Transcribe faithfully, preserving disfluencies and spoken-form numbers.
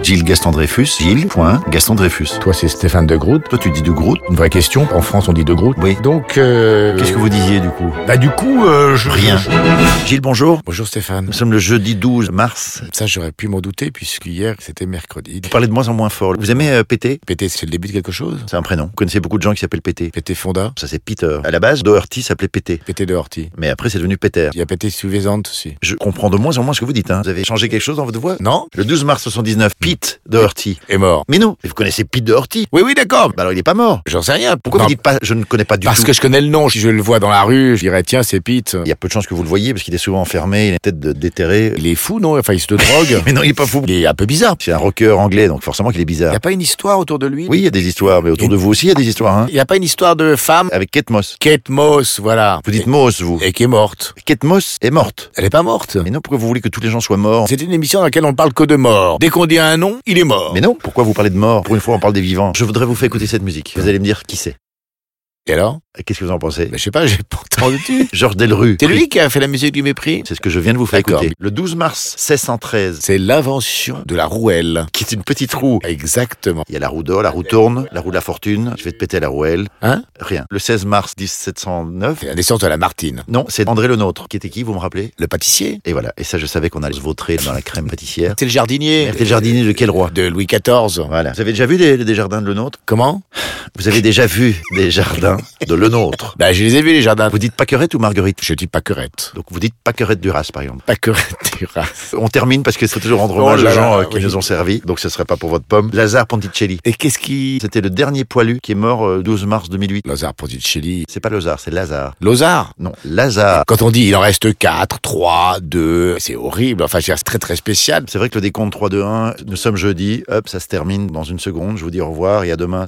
Gilles Gaston Dreyfus, Gilles, point, Gaston Dreyfus. Toi, c'est Stéphane de Groot. Toi, tu dis de Groot. Une vraie question. En France, on dit de Groot. Oui. Donc, euh... Qu'est-ce que vous disiez, du coup? Bah, du coup, euh, je... Rien. Gilles, bonjour. Bonjour, Stéphane. Nous sommes le jeudi douze mars. Ça, j'aurais pu m'en douter, puisqu'hier, c'était mercredi. Vous parlez de moins en moins fort. Vous aimez euh, Pété? Pété, c'est le début de quelque chose? C'est un prénom. Vous connaissez beaucoup de gens qui s'appellent Pété. Pété Fonda. Ça, c'est Peter. À la base, Doherty s'appelait Pété. Pété de Horty. Mais après, c'est devenu Peter. Il y a Pété Suffisante aussi. Je comprends de moins en moins ce que vous dites, hein. Vous avez changé quelque chose dans votre voix? Non? Le douze mars soixante-dix-neuf, Pete Doherty Est mort. Mais non, vous connaissez Pete Doherty? Oui, oui, d'accord. Bah alors il est pas mort. J'en sais rien. Pourquoi Non, vous dites pas je ne connais pas du Parce tout? que je connais le nom. Si je le vois dans la rue, je dirais, tiens, c'est Pete. Il y a peu de chances que vous le voyez parce qu'il est souvent enfermé, il est peut-être de- déterré. Il est fou, non? Enfin, il se drogue. Mais non, il est pas fou. Il est un peu bizarre. C'est un rocker anglais, donc forcément qu'il est Il bizarre. n'y a pas une histoire autour de lui? Oui, il y a des histoires, mais autour de vous aussi, il y a des histoires, hein. Il n'y a pas une histoire de femme? Avec Kate Moss. Kate Moss, voilà. Vous dites Moss, vous. Et qui est morte. Kate Moss est morte. Elle est pas morte. Mais non, pourquoi vous voulez que tous les gens soient morts? C'est une émission dans laquelle on parle que de mort. Dès qu'on dit un nom, il est mort. Mais non, pourquoi vous parlez de mort? Pour une fois, on parle des vivants. Je voudrais vous faire écouter cette musique. Vous allez me dire qui c'est. Et alors? Qu'est-ce que vous en pensez? Ben, je sais pas, j'ai pas entendu. Georges Delrue. C'est lui qui a fait la musique du mépris? C'est ce que je viens de vous faire D'accord. écouter. Le douze mars seize cent treize, C'est l'invention de la rouelle. qui est une petite roue. Exactement. Il y a la roue d'or, la roue tourne, la roue de la fortune. Je vais te péter la rouelle. Hein? Rien. Le seize mars dix-sept cent neuf. C'est la naissance de la Martine. Non, c'est André Le Nôtre. Qui était qui, vous me rappelez? Le pâtissier? Et voilà. Et ça, je savais qu'on allait se vautrer dans la crème pâtissière. C'est le jardinier. C'était le jardinier de quel roi? De Louis quatorze. Voilà. Vous avez déjà vu des, des jardins de Le Nôtre? Comment? Vous avez déjà vu des jardins de Le Nôtre? Ben, je les ai vus, les jardins. Vous dites Paquerette ou Marguerite? Je dis Paquerette. Donc vous dites Paquerette Duras, par exemple. Paquerette du Raz. On termine parce qu'il faut toujours rendre Oh hommage là aux gens là, euh, qui oui. nous ont servi. Donc ce serait pas pour votre pomme. Lazare Ponticelli. Et qu'est-ce qui... C'était le dernier poilu qui est mort euh, douze mars deux mille huit. Lazare Ponticelli. C'est pas Lazare, c'est Lazare. Lozard. Non, Lazare. Quand on dit il en reste quatre, trois, deux, c'est horrible. Enfin, c'est très très spécial. C'est vrai que le décompte trois, deux, un, nous sommes jeudi. Hop, ça se termine dans une seconde. Je vous dis au revoir et à demain.